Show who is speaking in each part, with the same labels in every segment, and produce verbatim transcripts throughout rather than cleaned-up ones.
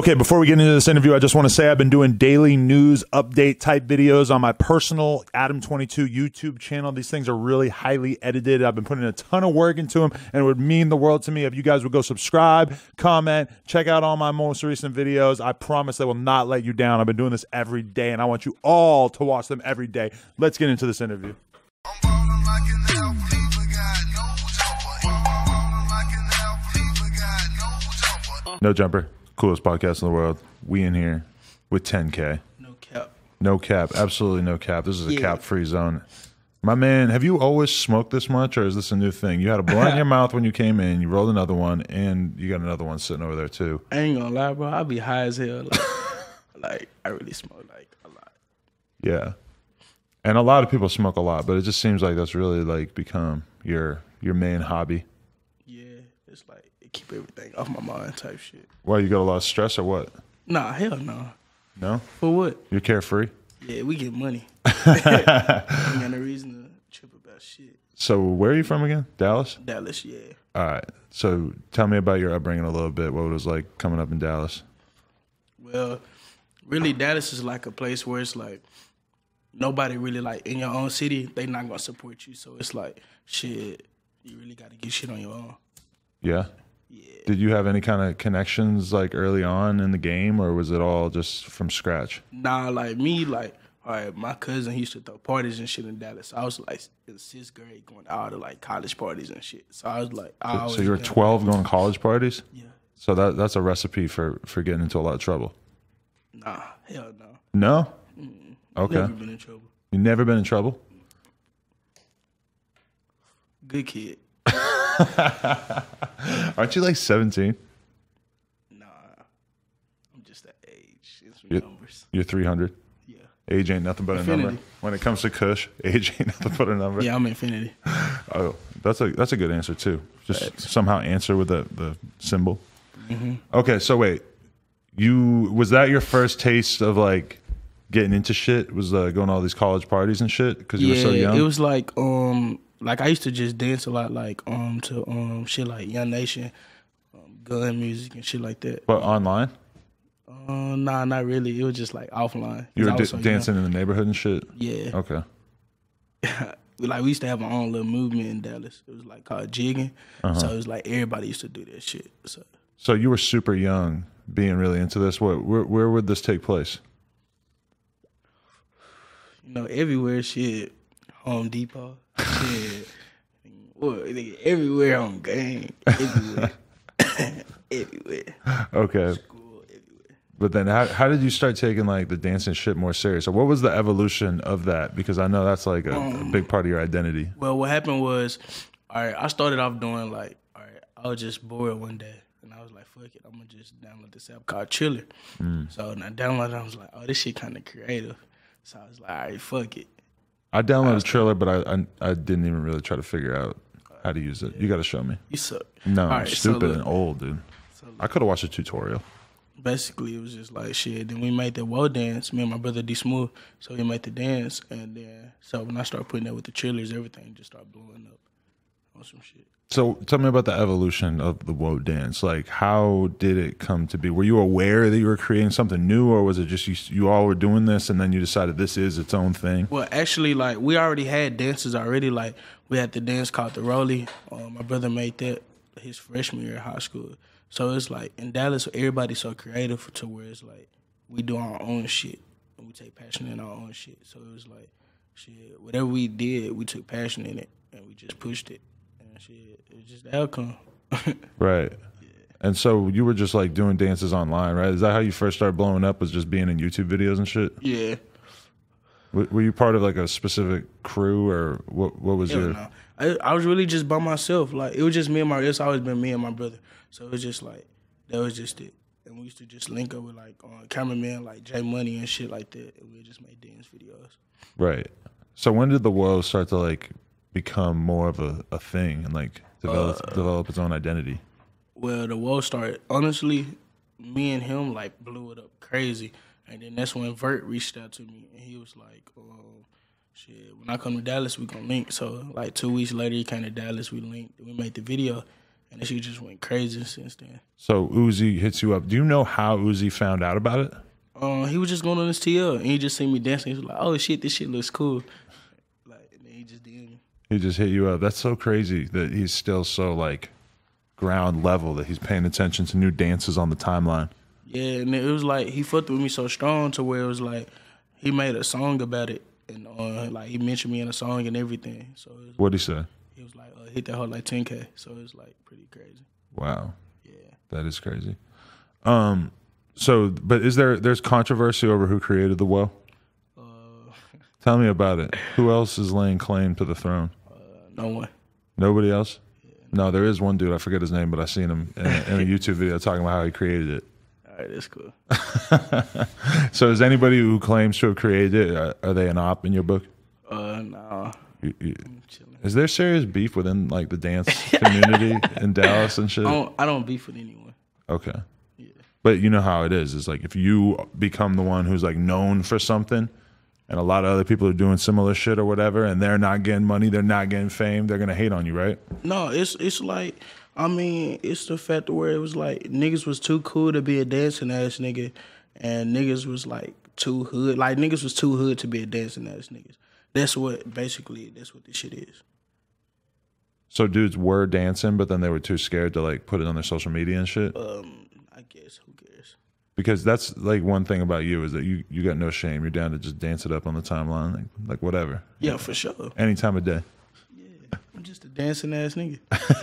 Speaker 1: Okay, before we get into this interview, I just want to say I've been doing daily news update type videos on my personal Adam twenty-two YouTube channel. These things are really highly edited. I've been putting a ton of work into them, and it would mean the world to me if you guys would go subscribe, comment, check out all my most recent videos. I promise they will not let you down. I've been doing this every day, and I want you all to watch them every day. Let's get into this interview. No Jumper, coolest podcast in the world. We in here with ten K.
Speaker 2: No cap.
Speaker 1: No cap. Absolutely no cap. This is a yeah. cap-free zone. My man, have you always smoked this much, or is this a new thing? You had a blunt in your mouth when you came in, you rolled another one, and you got another one sitting over there, too.
Speaker 2: I ain't gonna lie, bro. I be high as hell. Like, like I really smoke, like, a lot.
Speaker 1: Yeah. And a lot of people smoke a lot, but it just seems like that's really, like, become your your main hobby.
Speaker 2: Yeah. It's like, it keep everything off my mind type shit.
Speaker 1: Why, you got a lot of stress or what?
Speaker 2: Nah, hell no.
Speaker 1: No?
Speaker 2: For what?
Speaker 1: You're carefree?
Speaker 2: Yeah, we get money. Ain't got no reason to trip about shit.
Speaker 1: So where are you from again? Dallas?
Speaker 2: Dallas, yeah.
Speaker 1: All right. So tell me about your upbringing a little bit. What it was like coming up in Dallas?
Speaker 2: Well, really, Dallas is like a place where it's like nobody really like in your own city, they not gonna support you. So it's like shit, you really gotta get shit on your own.
Speaker 1: Yeah.
Speaker 2: Yeah.
Speaker 1: Did you have any kind of connections like early on in the game, or was it all just from scratch?
Speaker 2: Nah, like me, like, all right, my cousin, he used to throw parties and shit in Dallas. I was like in sixth grade going out to like college parties and shit. So I was like, I
Speaker 1: so, so you were twelve going to college parties?
Speaker 2: Yeah.
Speaker 1: So that that's a recipe for, for getting into a lot of trouble.
Speaker 2: Nah, hell no.
Speaker 1: No?
Speaker 2: Mm-mm.
Speaker 1: Okay.
Speaker 2: Never been in trouble.
Speaker 1: You never been in trouble?
Speaker 2: Good kid.
Speaker 1: Aren't you like seventeen?
Speaker 2: Nah, I'm just that age. It's
Speaker 1: you're,
Speaker 2: numbers.
Speaker 1: You're three hundred?
Speaker 2: Yeah.
Speaker 1: Age ain't nothing but
Speaker 2: Infinity.
Speaker 1: a number. When it comes to Kush, age ain't nothing but a number.
Speaker 2: Yeah, I'm Infinity.
Speaker 1: Oh, that's a that's a good answer too. Just
Speaker 2: Facts.
Speaker 1: somehow answer with the, the symbol.
Speaker 2: Mm-hmm.
Speaker 1: Okay, so wait. You was that your first taste of like getting into shit? Was uh, going to all these college parties and shit because you
Speaker 2: yeah,
Speaker 1: were so young?
Speaker 2: It was like um like I used to just dance a lot like um to um shit like Young Nation, um, gun music and shit like that.
Speaker 1: But online?
Speaker 2: Uh, nah, not really. It was just like offline.
Speaker 1: You were d-
Speaker 2: so
Speaker 1: dancing in the neighborhood and shit?
Speaker 2: Yeah.
Speaker 1: Okay.
Speaker 2: Like we used to have our own little movement in Dallas. It was like called jigging.
Speaker 1: Uh-huh.
Speaker 2: So it was like everybody used to do that shit. So
Speaker 1: So you were super young, being really into this. What? Where, where would this take place?
Speaker 2: you know, everywhere shit. Home Depot. Shit. What? Everywhere on game. Everywhere. Everywhere.
Speaker 1: Okay.
Speaker 2: School, everywhere.
Speaker 1: But then how how did you start taking like the dancing shit more serious? So what was the evolution of that? Because I know that's like a, um, a big part of your identity.
Speaker 2: Well, what happened was, all right, I started off doing like, all right, I was just bored one day. And I was like, fuck it, I'm going to just download this app called Chiller. Mm. So when I downloaded it, I was like, oh, this shit kind of creative. So I was like, all right, fuck it.
Speaker 1: I downloaded I Triller, but I, I I didn't even really try to figure out how to use it. You got to show me.
Speaker 2: You suck.
Speaker 1: No, I'm
Speaker 2: right,
Speaker 1: stupid
Speaker 2: so look,
Speaker 1: and old, dude.
Speaker 2: So look,
Speaker 1: I could have watched a tutorial.
Speaker 2: Basically, it was just like shit. Then we made the Woe dance, me and my brother D Smooth. So we made the dance, and then so when I started putting that with the Trillers, everything just started blowing up on some shit.
Speaker 1: So tell me about the evolution of the Woe dance. Like, how did it come to be? Were you aware that you were creating something new, or was it just you, you all were doing this and then you decided this is its own thing?
Speaker 2: Well, actually, like, we already had dances already. Like, we had the dance called the Rollie. Um, my brother made that his freshman year of high school. So it's like, in Dallas, everybody's so creative to where it's like, we do our own shit. And we take passion in our own shit. So it was like, shit, whatever we did, we took passion in it, and we just pushed it. Shit, it was just the outcome.
Speaker 1: Right. Yeah. And so you were just like doing dances online, right? Is that how you first started blowing up, was just being in YouTube videos and shit?
Speaker 2: Yeah.
Speaker 1: W- were you part of like a specific crew, or what What was
Speaker 2: Hell
Speaker 1: your...
Speaker 2: No. I, I was really just by myself. Like, it was just me and my, it's always been me and my brother. So it was just like, that was just it. And we used to just link up with like uh, cameramen like J Money and shit like that. And we just made dance videos.
Speaker 1: Right. So when did the Woe start to like become more of a, a thing and like develop uh, develop its own identity?
Speaker 2: Well, the Woe started, honestly, me and him like blew it up crazy. And then that's when Vert reached out to me and he was like, um, shit, when I come to Dallas, we gonna link. So like two weeks later, he came to Dallas, we linked, we made the video. and then she just went crazy since then.
Speaker 1: So Uzi hits you up. Do you know how Uzi found out about it?
Speaker 2: Um, he was just going on his T L, and he just seen me dancing. He was like, "Oh shit, this shit looks cool." Like, and then he just did me.
Speaker 1: He just hit you up. That's so crazy that he's still so like ground level that he's paying attention to new dances on the timeline.
Speaker 2: Yeah, and it was like he fucked with me so strong to where it was like he made a song about it, and uh, like he mentioned me in a song and everything. So it was,
Speaker 1: What'd he say?
Speaker 2: he was like, uh, "Hit that hoe like ten K." So it was like pretty crazy.
Speaker 1: Wow,
Speaker 2: Yeah,
Speaker 1: that is crazy. Um. So, but is there there's controversy over who created the woe?
Speaker 2: uh,
Speaker 1: Tell me about it. Who else is laying claim to the throne?
Speaker 2: uh, no one.
Speaker 1: Nobody else? No, there is one dude. I forget his name, but I seen him in a, in a YouTube video talking about how he created it.
Speaker 2: All right, that's cool.
Speaker 1: So, is anybody who claims to have created it, are, are they an op in your book?
Speaker 2: Uh, no.
Speaker 1: You, you,
Speaker 2: I'm chilling.
Speaker 1: is there serious beef within like the dance community in Dallas and shit?
Speaker 2: I don't. I don't beef with anyone.
Speaker 1: Okay.
Speaker 2: Yeah.
Speaker 1: But you know how it is. It's like if you become the one who's like known for something and a lot of other people are doing similar shit or whatever and they're not getting money, they're not getting fame, they're going to hate on you, right?
Speaker 2: No, it's it's like I mean, it's the fact where it was like niggas was too cool to be a dancing ass nigga, and niggas was like too hood. Like niggas was too hood to be a dancing ass niggas. That's what basically that's what this shit is.
Speaker 1: So dudes were dancing, but then they were too scared to like put it on their social media and shit.
Speaker 2: Um, I guess who cares?
Speaker 1: Because that's like one thing about you is that you you got no shame. You're down to just dance it up on the timeline, like, like whatever,
Speaker 2: Yeah, for sure.
Speaker 1: any time of day.
Speaker 2: Yeah, I'm just a dancing ass nigga.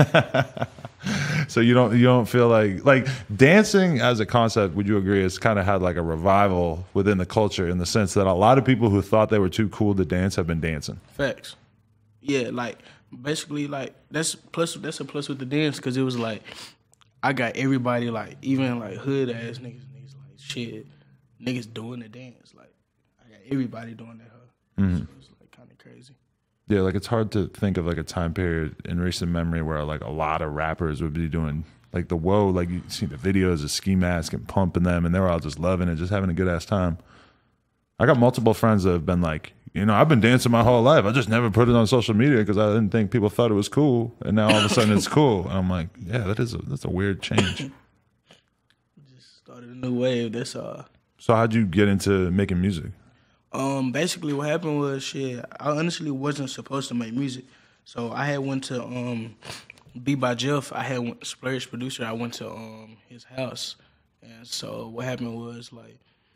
Speaker 1: So you don't you don't feel like like dancing as a concept, would you agree, it's kind of had like a revival within the culture in the sense that a lot of people who thought they were too cool to dance have been dancing.
Speaker 2: Facts. Yeah, like basically like that's plus that's a plus with the dance because it was like I got everybody like even like hood ass niggas niggas like shit niggas doing the dance like I got everybody doing that. Huh?
Speaker 1: Mm-hmm.
Speaker 2: So it's like kind of crazy.
Speaker 1: Yeah, like it's hard to think of like a time period in recent memory where like a lot of rappers would be doing like the whoa, like you see the videos of Ski Mask and pumping them, and they were all just loving it, just having a good ass time. I got multiple friends that have been like, you know, I've been dancing my whole life. I just never put it on social media because I didn't think people thought it was cool, and now all of a sudden it's cool. And I'm like, yeah, that is a, that's a weird change.
Speaker 2: Just started a new wave. That's all.
Speaker 1: So how'd you get into making music?
Speaker 2: Um, basically what happened was shit. I honestly wasn't supposed to make music, so I had went to um, Be by Jeff. I had went, Splurge producer. I went to um his house, and so what happened was like,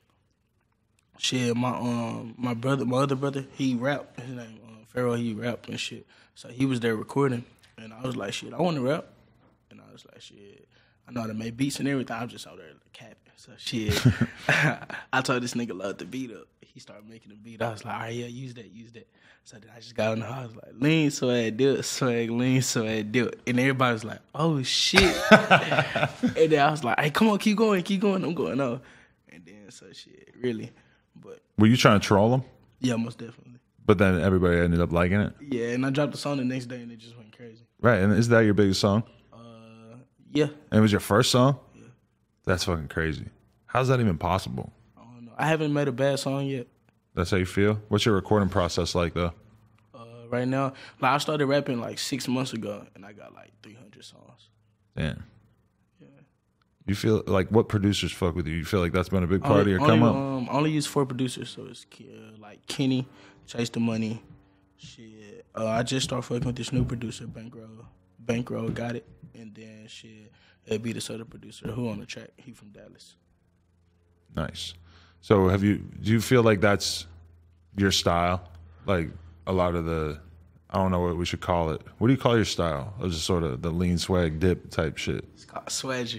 Speaker 2: shit. My um my brother, my other brother, he rapped. His name uh, Pharaoh. He rapped and shit. So he was there recording, and I was like, shit, I want to rap, and I was like, shit, I know how to make beats and everything. I'm just out there capping. So shit, I told this nigga love the beat up. He started making the beat. I was like, all right, yeah, use that, use that. So then I just got on the house like, lean, swag, do it, swag, lean, swag, do it. And everybody was like, oh, shit. And then I was like, hey, come on, keep going, keep going. I'm going on. And then, so shit, really. But
Speaker 1: Were you trying to troll them?
Speaker 2: yeah, most definitely.
Speaker 1: But then everybody ended up liking it?
Speaker 2: Yeah, and I dropped the song the next day and it just went crazy.
Speaker 1: Right, and is that your biggest song?
Speaker 2: Uh, yeah.
Speaker 1: And it was your first song?
Speaker 2: Yeah.
Speaker 1: That's fucking crazy. How's that even possible?
Speaker 2: I don't know. I haven't made a bad song yet.
Speaker 1: That's how you feel? What's your recording process like, though?
Speaker 2: Uh, right now, like I started rapping like six months ago, and I got like three hundred songs.
Speaker 1: Damn.
Speaker 2: Yeah.
Speaker 1: You feel like what producers fuck with you? You feel like that's been a big part
Speaker 2: Only,
Speaker 1: of your
Speaker 2: only,
Speaker 1: come up?
Speaker 2: Um, I only use four producers, so it's uh, like Kenny, Chase the Money, shit. Uh, I just started fucking with this new producer, Bankroll. Bankroll got it, and then shit, it'll be this other producer who on the track. He from Dallas.
Speaker 1: Nice. So have you, do you feel like that's your style? Like a lot of the, I don't know what we should call it. What do you call your style? Or just sort of the lean swag dip type shit?
Speaker 2: It's called Swagger.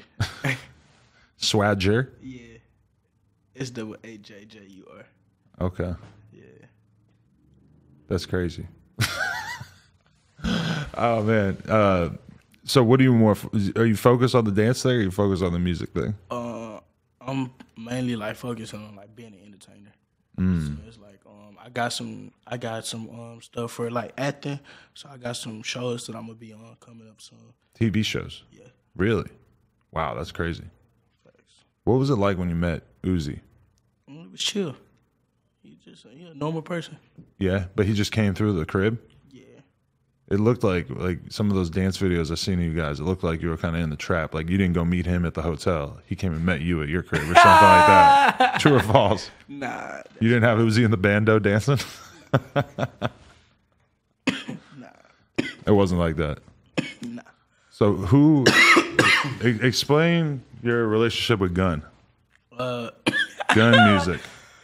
Speaker 1: Swagger?
Speaker 2: Yeah. It's double A J J U R.
Speaker 1: Okay.
Speaker 2: Yeah.
Speaker 1: That's crazy. Oh man. Uh, so what do you more, are you focused on the dance thing or are you focused on the music thing?
Speaker 2: Uh, I'm mainly like focused on like being an entertainer.
Speaker 1: Mm.
Speaker 2: So it's like um, I got some, I got some um stuff for like acting. So I got some shows that I'm gonna be on coming up soon.
Speaker 1: T V shows?
Speaker 2: Yeah.
Speaker 1: Really? Wow, that's crazy.
Speaker 2: Facts.
Speaker 1: What was it like when you met Uzi?
Speaker 2: Mm, It was chill. He just he a normal person.
Speaker 1: Yeah, but he just came through the crib?
Speaker 2: Yeah.
Speaker 1: It looked like like some of those dance videos I've seen of you guys. It looked like you were kind of in the trap. Like you didn't go meet him at the hotel. He came and met you at your crib or something like that. True or false?
Speaker 2: Nah.
Speaker 1: You didn't have. Was he in the bando dancing?
Speaker 2: Nah.
Speaker 1: It wasn't like that.
Speaker 2: Nah.
Speaker 1: So who? e- explain your relationship with Gun.
Speaker 2: Uh,
Speaker 1: Gun music.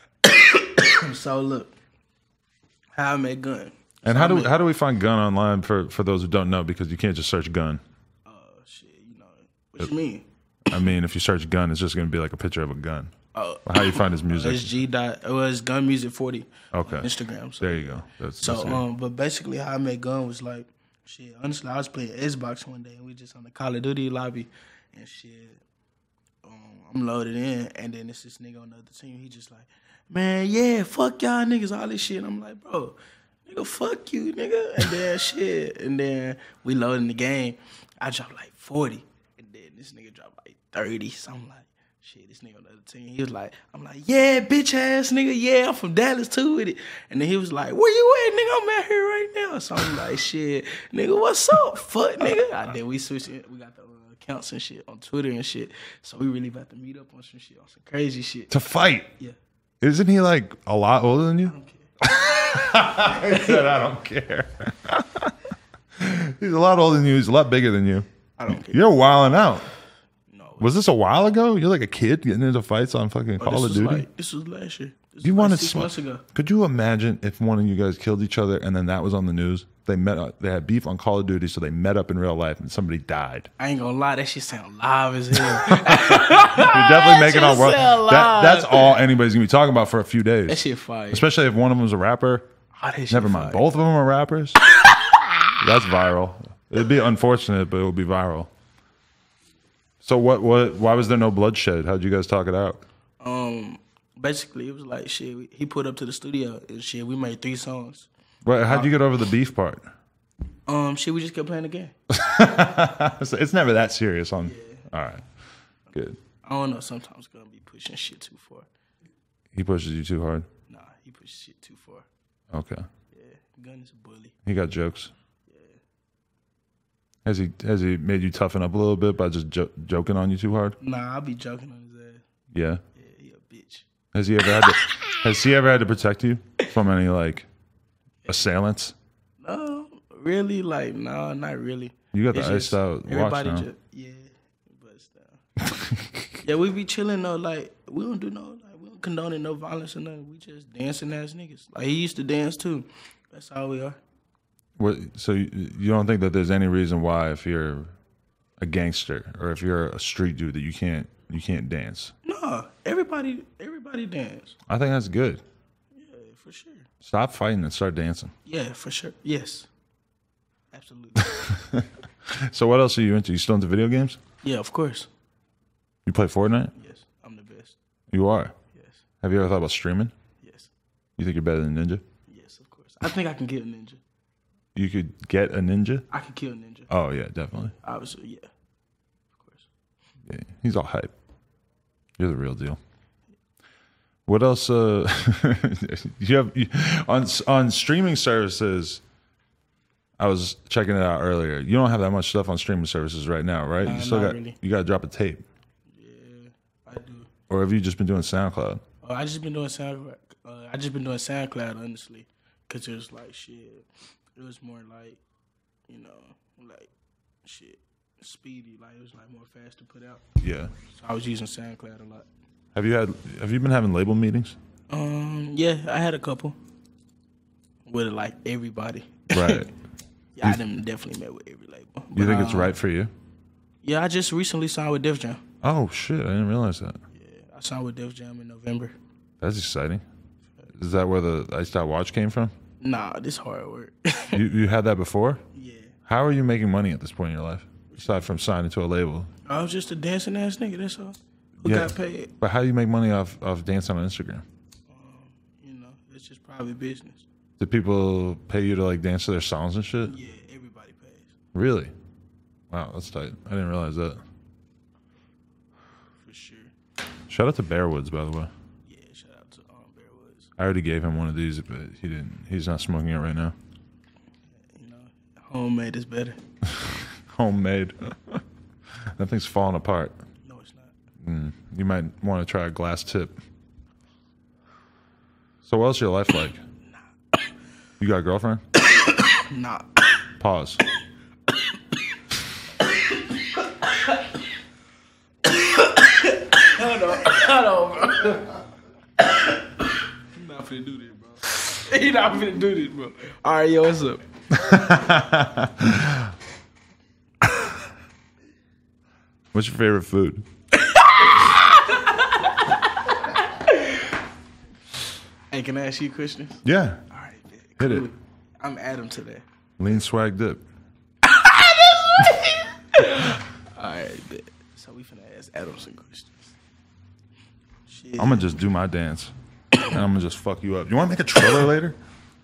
Speaker 2: so look, how I met Gun.
Speaker 1: And
Speaker 2: so
Speaker 1: how
Speaker 2: I
Speaker 1: do
Speaker 2: met,
Speaker 1: how do we find Gun online for, for those who don't know? Because you can't just search Gun.
Speaker 2: Oh uh, shit, you know what you mean?
Speaker 1: I mean, if you search Gun, it's just going to be like a picture of a gun.
Speaker 2: Oh,
Speaker 1: How you find his
Speaker 2: uh,
Speaker 1: music?
Speaker 2: it's G dot. It was Gun Music forty.
Speaker 1: Okay.
Speaker 2: On Instagram. So.
Speaker 1: There you go. That's,
Speaker 2: So
Speaker 1: that's it.
Speaker 2: um, but basically how I met Gun was like, shit. Honestly, I was playing Xbox one day and we just on the Call of Duty lobby, and shit. Um, I'm loaded in, and then it's this nigga on the other team. He just like, man, yeah, fuck y'all niggas, all this shit. And I'm like, bro, nigga, fuck you, nigga. And then shit, and then we loading the game. I dropped like forty, and then this nigga dropped like thirty. So I'm like, shit, this nigga on the other team. He was like, I'm like, yeah, bitch ass nigga, yeah, I'm from Dallas too with it. And then he was like, where you at, nigga? I'm out here right now. So I'm like, shit, nigga, what's up, fuck, nigga? And then we switched it. We got the uh, accounts and shit on Twitter and shit. So we really about to meet up on some shit, on some crazy shit.
Speaker 1: To fight?
Speaker 2: Yeah.
Speaker 1: Isn't he like a lot older than you?
Speaker 2: I don't care.
Speaker 1: I said I don't care. He's a lot older than you. He's a lot bigger than you.
Speaker 2: I don't care.
Speaker 1: You're wilding out.
Speaker 2: No.
Speaker 1: Was this a while ago? You're like a kid getting into fights on fucking
Speaker 2: Oh,
Speaker 1: Call
Speaker 2: this
Speaker 1: of
Speaker 2: was
Speaker 1: Duty.
Speaker 2: Like, this was last year. This
Speaker 1: You
Speaker 2: was
Speaker 1: wanted
Speaker 2: like six
Speaker 1: sm-
Speaker 2: months ago.
Speaker 1: Could you imagine if one of you guys killed each other and then that was on the news? They met. uh, They had beef on Call of Duty, so they met up in real life and somebody died.
Speaker 2: I ain't gonna lie, that shit sound live as hell.
Speaker 1: You're definitely making all
Speaker 2: shit
Speaker 1: world.
Speaker 2: sound
Speaker 1: That,
Speaker 2: live.
Speaker 1: that's all anybody's gonna be talking about for a few days.
Speaker 2: That shit fire.
Speaker 1: Especially if one of them's a rapper.
Speaker 2: Oh, that shit
Speaker 1: Never mind.
Speaker 2: fire.
Speaker 1: Both of them are rappers. That's viral. It'd be unfortunate, but it would be viral. So what? What? Why was there no bloodshed? How'd you guys talk it out?
Speaker 2: Um, basically, it was like shit. we- He put up to the studio and shit. We made three songs.
Speaker 1: What, how'd you get over the beef part?
Speaker 2: Um, shit. We just kept playing the game.
Speaker 1: It's, it's never that serious. On. All right. Good.
Speaker 2: I don't know. Sometimes gonna be pushing shit too far.
Speaker 1: He pushes you too hard.
Speaker 2: Nah, he pushes shit too far.
Speaker 1: Okay.
Speaker 2: Yeah, Gun is a bully.
Speaker 1: He got jokes. Has he has he made you toughen up a little bit by just jo- joking on you too hard?
Speaker 2: Nah, I'll be joking on his ass.
Speaker 1: Yeah.
Speaker 2: Yeah, he a bitch.
Speaker 1: Has he ever had to Has he ever had to protect you from any like assailants?
Speaker 2: No, really? Like, no, not really.
Speaker 1: You got the
Speaker 2: It's
Speaker 1: iced
Speaker 2: just
Speaker 1: out watch
Speaker 2: everybody
Speaker 1: now.
Speaker 2: just yeah, but still. Yeah, we be chilling though. Like, we don't do no, like, we don't condone no violence or nothing. We just dancing ass niggas. Like, he used to dance too. That's how we are.
Speaker 1: What, so you, you don't think that there's any reason why if you're a gangster or if you're a street dude that you can't you can't dance?
Speaker 2: No, everybody, everybody dance.
Speaker 1: I think that's good.
Speaker 2: Yeah, for sure.
Speaker 1: Stop fighting and start dancing.
Speaker 2: Yeah, for sure. Yes, absolutely.
Speaker 1: So what else are you into? You still into video games?
Speaker 2: Yeah, of course.
Speaker 1: You play Fortnite?
Speaker 2: Yes, I'm the best.
Speaker 1: You are.
Speaker 2: Yes,
Speaker 1: Have you ever thought about streaming?
Speaker 2: yes,
Speaker 1: You think you're better than Ninja?
Speaker 2: yes, of course. I think I can kill a ninja.
Speaker 1: You could get a ninja?
Speaker 2: I can kill a ninja.
Speaker 1: Oh yeah, definitely.
Speaker 2: Obviously, yeah, of course.
Speaker 1: Yeah, he's all hype. You're the real deal. What else? Uh, you have you, on on streaming services. I was checking it out earlier. You don't have that much stuff on streaming services right now, right?
Speaker 2: Nah,
Speaker 1: you still
Speaker 2: not
Speaker 1: got
Speaker 2: really.
Speaker 1: you got to drop a tape,
Speaker 2: Yeah, I do.
Speaker 1: or have you just been doing SoundCloud?
Speaker 2: Uh, I just been doing SoundCloud. Uh, I just been doing SoundCloud honestly, cause it was like shit. It was more like, you know, like shit, speedy. Like it was like more fast to put out.
Speaker 1: Yeah.
Speaker 2: So I was using SoundCloud a lot.
Speaker 1: Have you had Have you been having label meetings?
Speaker 2: Um, yeah, I had a couple with like everybody.
Speaker 1: Right.
Speaker 2: Yeah, I done definitely met with every label.
Speaker 1: You
Speaker 2: But,
Speaker 1: think it's
Speaker 2: uh,
Speaker 1: right for you?
Speaker 2: Yeah, I just recently signed with Def Jam.
Speaker 1: Oh shit! I didn't realize that.
Speaker 2: Yeah, I signed with Def Jam in November.
Speaker 1: That's exciting. Is that where the iced out watch came from?
Speaker 2: Nah, this hard work.
Speaker 1: You you had that before?
Speaker 2: Yeah.
Speaker 1: How are you making money at this point in your life, aside from signing to a label?
Speaker 2: I was just a dancing ass nigga, that's all. Who
Speaker 1: Yeah.
Speaker 2: got paid.
Speaker 1: But how do you make money off off dancing on Instagram?
Speaker 2: You know, it's just private business.
Speaker 1: Do people pay you to like dance to their songs and shit?
Speaker 2: Yeah, everybody pays.
Speaker 1: Really? Wow, that's tight. I didn't realize that.
Speaker 2: For sure.
Speaker 1: Shout out to Bearwoods, by the way.
Speaker 2: Yeah, shout out to um, Bearwoods.
Speaker 1: I already gave him one of these, but he didn't. He's not smoking it right now.
Speaker 2: You know, Homemade is better.
Speaker 1: Homemade. That thing's falling apart.
Speaker 2: No, it's not.
Speaker 1: Mm, you might want to try a glass tip. So what else is your life like? Nah. You got a girlfriend?
Speaker 2: Nah.
Speaker 1: Pause.
Speaker 2: Hold on. Hold on, bro. I'm not finna do this, bro. He not finna do this, bro. All right, yo, what's up?
Speaker 1: What's your favorite food?
Speaker 2: Hey, can I ask you a question?
Speaker 1: Yeah.
Speaker 2: All right, man.
Speaker 1: Hit
Speaker 2: Cool.
Speaker 1: it.
Speaker 2: I'm Adam today.
Speaker 1: Lean swag dip.
Speaker 2: All right, man. So we finna ask Adam some questions. Shit.
Speaker 1: I'm gonna just do my dance, and I'm gonna just fuck you up. You want to make a trailer later?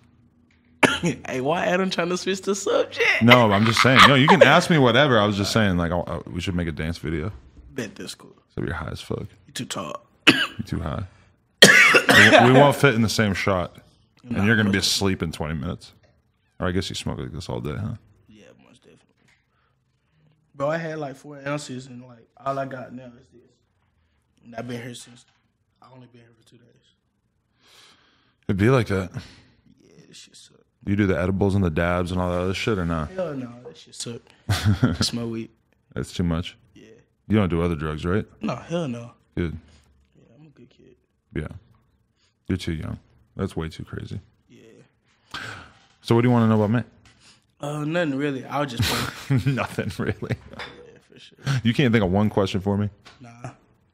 Speaker 2: Hey, why Adam trying to switch the subject?
Speaker 1: No, I'm just saying. No, you can ask me whatever. I was just saying, like, I, I, we should make a dance video.
Speaker 2: Bet this cool.
Speaker 1: So you're high as fuck.
Speaker 2: You too tall.
Speaker 1: You're too high. we, we won't fit in the same shot, and you're gonna be asleep in twenty minutes. Or I guess you smoke like this all day, huh?
Speaker 2: Yeah, most definitely. Bro, I had like four ounces, and like all I got now is this. And I've been here since. I only been here for two days.
Speaker 1: It'd be like that.
Speaker 2: Yeah, this shit suck.
Speaker 1: You do the edibles and the dabs and all that other shit, or not?
Speaker 2: Hell no, that shit suck. I smoke weed.
Speaker 1: That's too much.
Speaker 2: Yeah.
Speaker 1: You don't do other drugs, right?
Speaker 2: No, hell no.
Speaker 1: Good.
Speaker 2: Yeah, I'm a good kid.
Speaker 1: Yeah. You're too young. That's way too crazy.
Speaker 2: Yeah.
Speaker 1: So what do you want to know about me?
Speaker 2: Uh, nothing really. I was just playing.
Speaker 1: Nothing really.
Speaker 2: Yeah, for sure.
Speaker 1: You can't think of one question for me?
Speaker 2: Nah.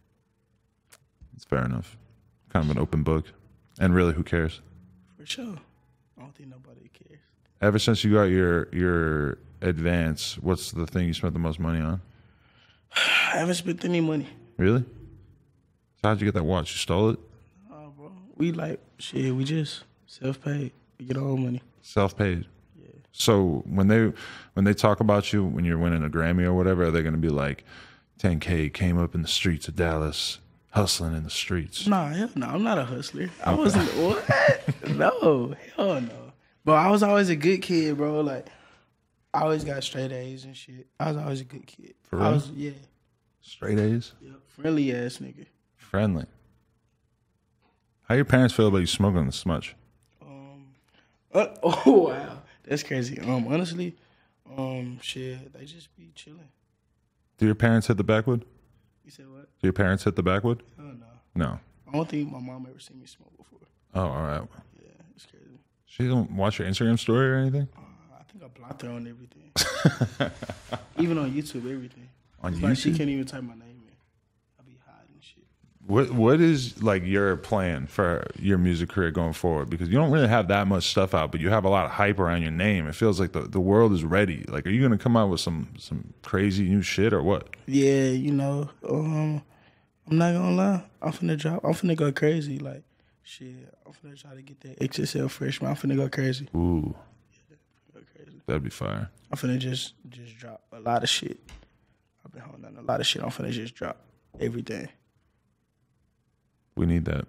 Speaker 1: It's fair enough. Kind of an open book. And really, who cares?
Speaker 2: For sure. I don't think nobody cares.
Speaker 1: Ever since you got your your advance, what's the thing you spent the most money on?
Speaker 2: I haven't spent any money.
Speaker 1: Really? So how'd you get that watch? You stole it?
Speaker 2: Oh, bro. We like, shit, we just self-paid. We get our own money.
Speaker 1: Self-paid.
Speaker 2: Yeah.
Speaker 1: So when they when they talk about you when you're winning a Grammy or whatever, are they going to be like, ten K came up in the streets of Dallas, hustling in the streets?
Speaker 2: Nah, hell no. I'm not a hustler. I wasn't, what? No, hell no. But I was always a good kid, bro. Like, I always got straight A's and shit. I was always a good kid.
Speaker 1: For
Speaker 2: I
Speaker 1: real?
Speaker 2: was, yeah.
Speaker 1: Straight A's?
Speaker 2: Yep. Friendly ass nigga.
Speaker 1: Friendly. How your parents feel about you smoking this much?
Speaker 2: Um, uh, oh, wow. That's crazy. Um, honestly, um, shit, they just be chilling.
Speaker 1: Do your parents hit the backwood?
Speaker 2: You said what?
Speaker 1: Do your parents hit the backwood?
Speaker 2: Hell no.
Speaker 1: No.
Speaker 2: I don't think my mom ever seen me smoke before.
Speaker 1: Oh, all right.
Speaker 2: Yeah, it's crazy.
Speaker 1: She don't watch your Instagram story or anything?
Speaker 2: Uh, I think I blocked her on everything. Even on YouTube, everything.
Speaker 1: On
Speaker 2: It's
Speaker 1: YouTube?
Speaker 2: like she can't even type my name in. I be hiding shit.
Speaker 1: What What is like your plan for your music career going forward? Because you don't really have that much stuff out, but you have a lot of hype around your name. It feels like the, the world is ready. Like, are you gonna come out with some some crazy new shit or what?
Speaker 2: Yeah, you know, um, I'm not gonna lie. I'm finna drop. I'm finna go crazy. Like, shit, I'm finna try to get that X S L freshman. I'm finna go crazy.
Speaker 1: Ooh,
Speaker 2: Go crazy.
Speaker 1: that'd be fire.
Speaker 2: I'm finna just just drop a lot of shit. I've been holding on a lot of shit. I'm finna just drop everything.
Speaker 1: We need that.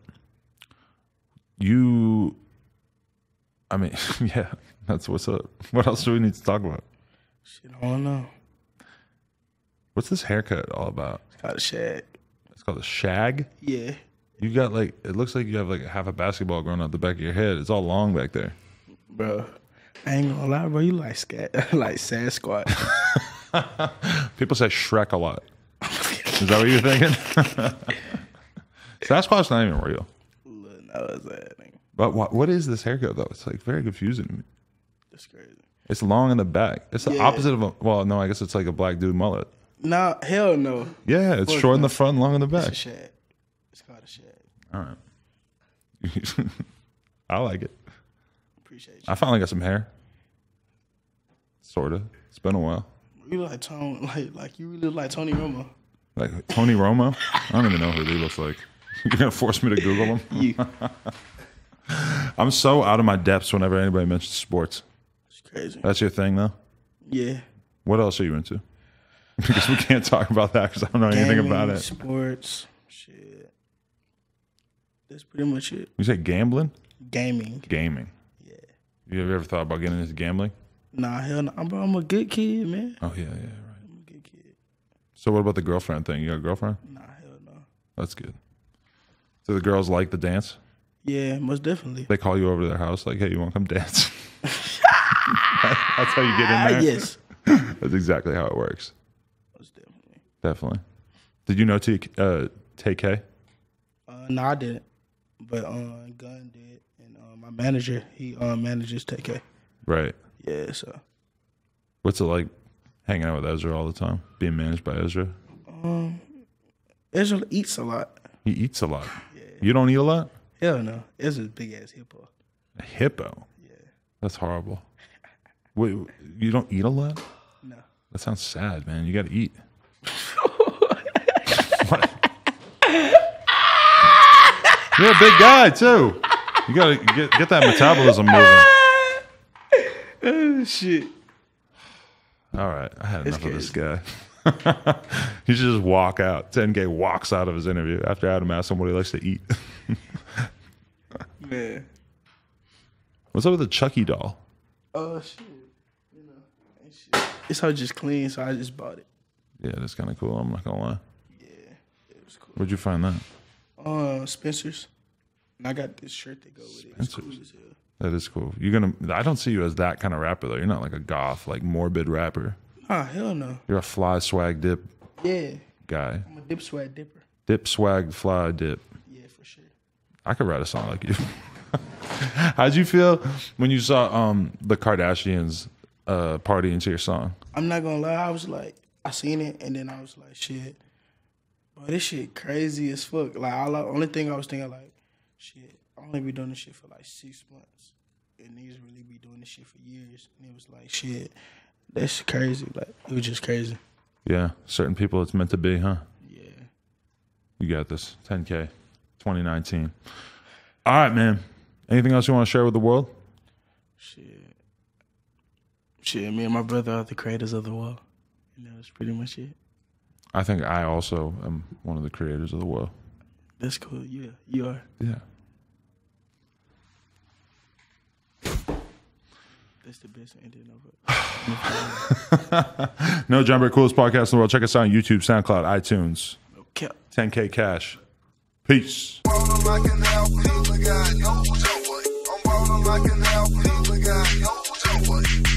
Speaker 1: You, I mean, yeah, that's what's up. What else do we need to talk about?
Speaker 2: Shit, I don't know.
Speaker 1: What's this haircut all about?
Speaker 2: It's called a shag.
Speaker 1: It's called a shag.
Speaker 2: Yeah.
Speaker 1: You got like, it looks like you have like half a basketball growing out the back of your head. It's all long back there.
Speaker 2: Bro, I ain't gonna lie, bro. You like scat, like Sasquatch.
Speaker 1: People say Shrek a lot. Is that what you're thinking? Sasquatch's not even real.
Speaker 2: Look, no, it's that thing.
Speaker 1: But what what is this haircut though? It's like very confusing to me.
Speaker 2: That's crazy.
Speaker 1: It's long in the back. It's the
Speaker 2: Yeah.
Speaker 1: opposite of a, well, no, I guess it's like a black dude mullet.
Speaker 2: Nah, hell no.
Speaker 1: Yeah, it's
Speaker 2: Fuck
Speaker 1: short in
Speaker 2: no.
Speaker 1: the front, long in the
Speaker 2: It's a
Speaker 1: back.
Speaker 2: shag. It's called a shag.
Speaker 1: All right. I like it.
Speaker 2: Appreciate you.
Speaker 1: I finally got some hair. Sorta. It's been a while.
Speaker 2: You look like Tony, like like you really look like Tony Romo.
Speaker 1: Like Tony Romo? I don't even know who he looks like. You're gonna force me to Google him?
Speaker 2: You.
Speaker 1: I'm so out of my depths whenever anybody mentions sports.
Speaker 2: It's crazy.
Speaker 1: That's your thing though?
Speaker 2: Yeah.
Speaker 1: What else are you into? Because we can't talk about that because I don't know anything
Speaker 2: Gaming,
Speaker 1: about it.
Speaker 2: Sports. Shit. That's pretty much it.
Speaker 1: You say gambling?
Speaker 2: Gaming.
Speaker 1: Gaming.
Speaker 2: Yeah.
Speaker 1: You ever thought about getting into gambling?
Speaker 2: Nah, hell no. I'm, I'm a good kid, man.
Speaker 1: Oh, yeah, yeah, right.
Speaker 2: I'm a good kid.
Speaker 1: So what about the girlfriend thing? You got a girlfriend?
Speaker 2: Nah, hell no.
Speaker 1: That's good. So the girls like the dance?
Speaker 2: Yeah, most definitely.
Speaker 1: They call you over to their house like, hey, you want to come dance? That's how you get in there?
Speaker 2: Yes.
Speaker 1: That's exactly how it works.
Speaker 2: Most definitely.
Speaker 1: Definitely. Did you know T uh, T K?
Speaker 2: Uh, no, I didn't. But uh, Gun did. And uh, my manager, he uh, manages T K.
Speaker 1: Right.
Speaker 2: Yeah, so.
Speaker 1: What's it like hanging out with Ezra all the time? Being managed by Ezra?
Speaker 2: Um, Ezra eats a lot.
Speaker 1: He eats a lot.
Speaker 2: Yeah.
Speaker 1: You don't eat a lot?
Speaker 2: Hell no. Ezra's a big-ass hippo.
Speaker 1: A hippo?
Speaker 2: Yeah.
Speaker 1: That's horrible. Wait, you don't eat a lot?
Speaker 2: No.
Speaker 1: That sounds sad, man. You got to eat. You're a big guy, too. You got to get, get that metabolism moving.
Speaker 2: Oh, shit.
Speaker 1: All right. I had
Speaker 2: It's
Speaker 1: enough of this guy. He should just walk out. ten K walks out of his interview after Adam asked him what he likes to eat.
Speaker 2: Man.
Speaker 1: What's up with the Chucky doll?
Speaker 2: Oh, shit. You know, ain't shit. It's all just clean, so I just bought it.
Speaker 1: Yeah, that's kind of cool. I'm not going to lie.
Speaker 2: Yeah, it was cool.
Speaker 1: Where'd you find that?
Speaker 2: Uh, Spencer's. And I got this shirt that go with it. It's cool
Speaker 1: Spencer's.
Speaker 2: as hell.
Speaker 1: That is cool. You're gonna. I don't see you as that kind of rapper though. You're not like a goth, like morbid rapper.
Speaker 2: Ah, hell no.
Speaker 1: You're a fly swag dip
Speaker 2: Yeah.
Speaker 1: guy.
Speaker 2: I'm a dip swag dipper.
Speaker 1: Dip swag fly dip.
Speaker 2: Yeah, for sure.
Speaker 1: I could write a song like you. How'd you feel when you saw um the Kardashians uh party into your song?
Speaker 2: I'm not gonna lie, I was like, I seen it and then I was like, shit, bro, this shit crazy as fuck. Like, all the only thing I was thinking, like, shit, I only be doing this shit for like six months. And niggas really be doing this shit for years. And it was like, shit, that's crazy. Like, it was just crazy.
Speaker 1: Yeah, certain people it's meant to be, huh?
Speaker 2: Yeah.
Speaker 1: You got this. ten K, twenty nineteen. All right, man. Anything else you want to share with the world?
Speaker 2: Shit. Shit, me and my brother are the creators of the world. And that was pretty much it.
Speaker 1: I think I also am one of the creators of the world.
Speaker 2: That's cool. Yeah, you are.
Speaker 1: Yeah.
Speaker 2: That's the best ending of it.
Speaker 1: No Jumper, coolest podcast in the world. Check us out on YouTube, SoundCloud, iTunes.
Speaker 2: Okay.
Speaker 1: ten K cash. Peace.
Speaker 3: I'm rolling like an alpha, you look at yo, Joe, I'm rolling like an alpha, you look at yo, Joe.